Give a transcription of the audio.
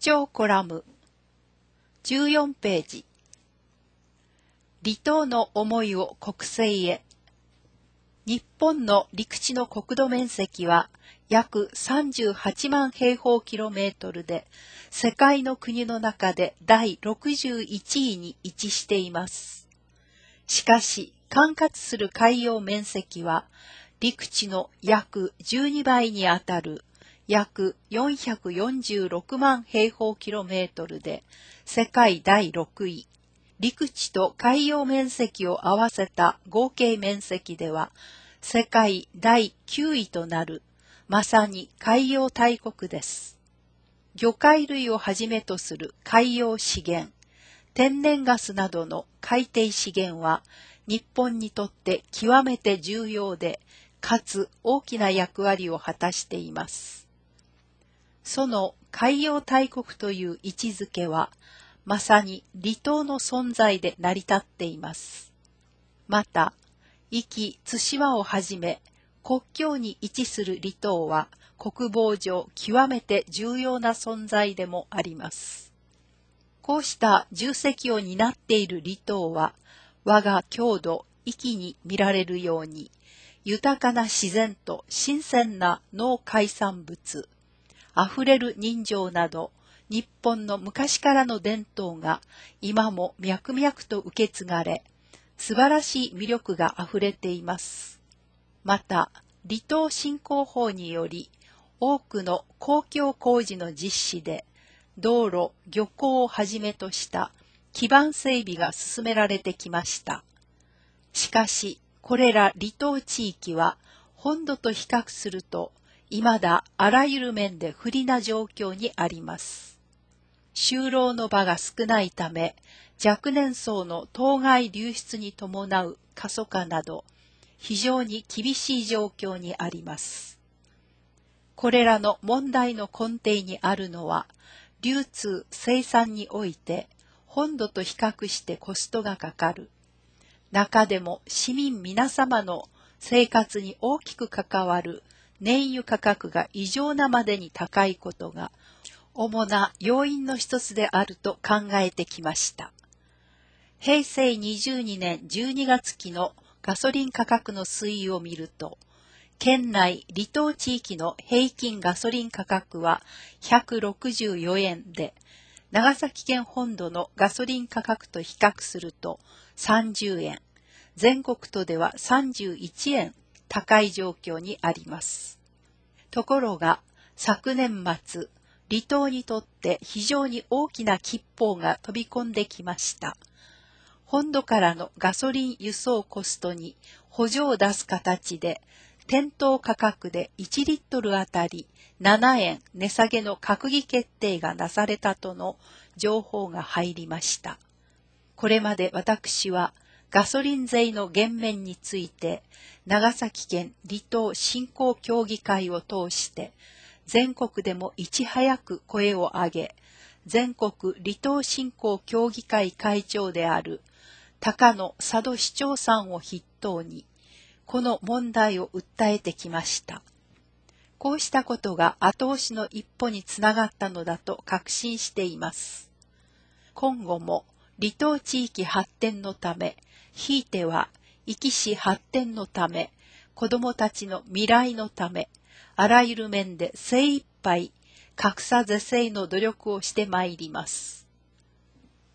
張コラム14ページ。離島の思いを国政へ。日本の陸地の国土面積は約38万平方キロメートルで、世界の国の中で第61位に位置しています。しかし、管轄する海洋面積は、陸地の約12倍にあたる約446万平方キロメートルで、世界第6位。陸地と海洋面積を合わせた合計面積では、世界第9位となる、まさに海洋大国です。魚介類をはじめとする海洋資源、天然ガスなどの海底資源は、日本にとって極めて重要で、かつ大きな役割を果たしています。その海洋大国という位置づけは、まさに離島の存在で成り立っています。また、壱岐・対馬をはじめ、国境に位置する離島は国防上極めて重要な存在でもあります。こうした重責を担っている離島は、我が郷土壱岐に見られるように、豊かな自然と新鮮な農海産物、あふれる人情など、日本の昔からの伝統が今も脈々と受け継がれ、素晴らしい魅力があふれています。また、離島振興法により、多くの公共工事の実施で、道路、漁港をはじめとした基盤整備が進められてきました。しかし、これら離島地域は、本土と比較すると、未だあらゆる面で不利な状況にあります。就労の場が少ないため、若年層の島外流出に伴う過疎化など、非常に厳しい状況にあります。これらの問題の根底にあるのは、流通・生産において、本土と比較してコストがかかる。中でも市民皆様の生活に大きく関わる燃油価格が異常なまでに高いことが、主な要因の一つであると考えてきました。平成22年12月期のガソリン価格の推移を見ると、県内離島地域の平均ガソリン価格は164円で、長崎県本土のガソリン価格と比較すると30円、全国都では31円高い状況にあります。ところが、昨年末、離島にとって非常に大きな吉報が飛び込んできました。本土からのガソリン輸送コストに補助を出す形で、店頭価格で1リットルあたり7円値下げの閣議決定がなされたとの情報が入りました。これまで私はガソリン税の減免について、長崎県離島振興協議会を通して、全国でもいち早く声を上げ、全国離島振興協議会会長である高野佐渡市長さんを筆頭に、この問題を訴えてきました。こうしたことが後押しの一歩につながったのだと確信しています。今後も離島地域発展のため、ひいては壱岐市発展のため、子どもたちの未来のため、あらゆる面で精一杯、格差是正の努力をしてまいります。